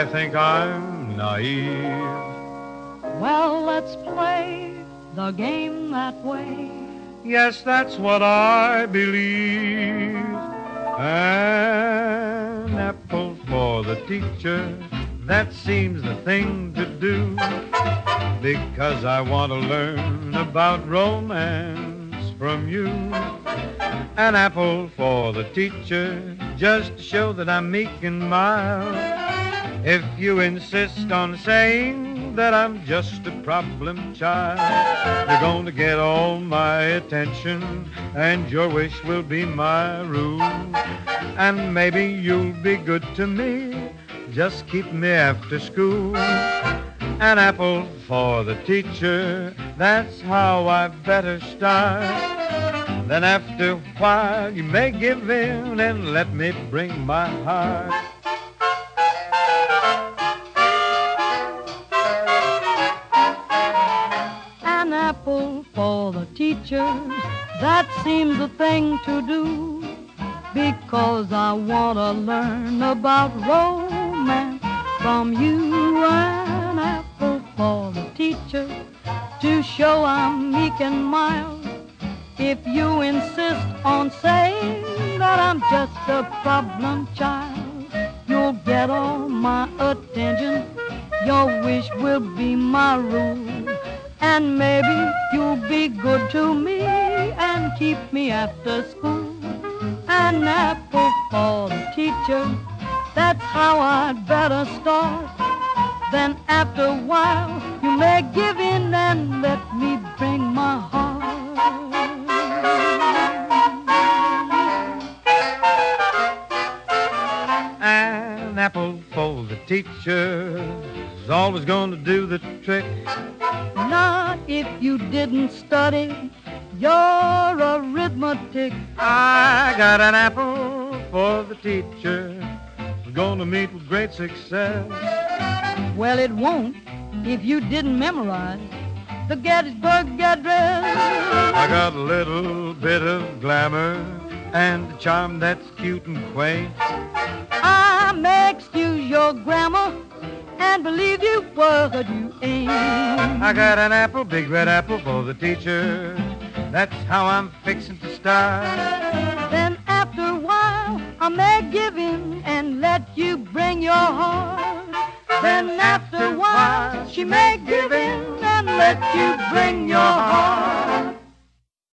think I'm naive. Well, let's play the game that way. Yes, that's what I believe. An apple for the teacher, that seems the thing to do. Because I want to learn about romance from you. An apple for the teacher, just to show that I'm meek and mild. If you insist on saying that I'm just a problem child, you're going to get all my attention, and your wish will be my rule. And maybe you'll be good to me, just keep me after school. An apple for the teacher, that's how I better start. Then after a while you may give in and let me bring my heart. An apple for the teacher, that seems the thing to do. Because I want to learn about romance from you. An apple for the teacher, to show I'm meek and mild. If you insist on saying that I'm just a problem child, you'll get all my attention, your wish will be my rule. And maybe you'll be good to me and keep me after school. An apple for the teacher, that's how I'd better start. Then after a while you may give in and let me bring my heart. An apple for the teacher is always going to do the trick. Not if you didn't study your arithmetic. I got an apple for the teacher, who's going to meet with great success. Well, it won't if you didn't memorize the Gettysburg Address. I got a little bit of glamour and a charm that's cute and quaint. I may excuse your grammar and believe you what you ain't. I got an apple, big red apple for the teacher. That's how I'm fixing to start. Then after a while I may give in and let you bring your heart. Then after a while she may give in and let you bring your